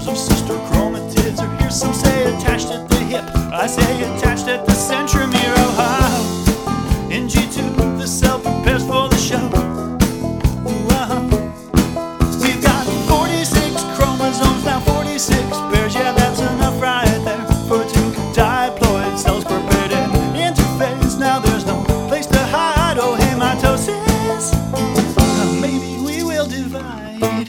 of sister chromatids are here. Some say attached at the hip, I say attached at the centromere. Oh, in G2 the cell prepares for the show. We've got 46 chromosomes now, 46 pairs. Yeah, that's enough right there for two diploid cells prepared in interphase. Now there's no place to hide. Oh, hematosis, maybe we will divide.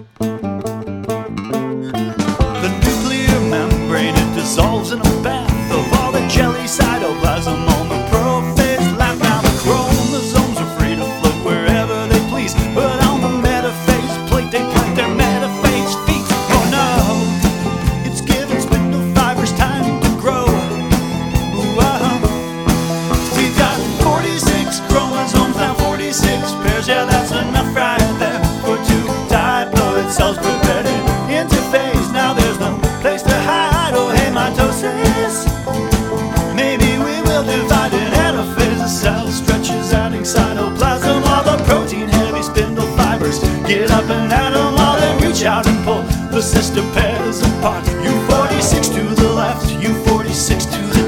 The nuclear membrane, it dissolves in a bath of all the jelly cytoplasm on the prophase lap. Now the chromosomes are free to float wherever they please, but on the metaphase plate they plant their metaphase feet. Oh no, it's giving spindle fibers time to grow. We've got 46 chromosomes now, 46 pairs. Yeah, that's enough right there for two diploid cells prepared in interphase. Now there's no place to hide. Oh, hematosis, maybe we will divide in anaphase. The cell stretches out in cytoplasm. All the protein-heavy spindle fibers get up and at 'em. All they reach out and pull the sister pairs apart. U46 to the left, U46 to the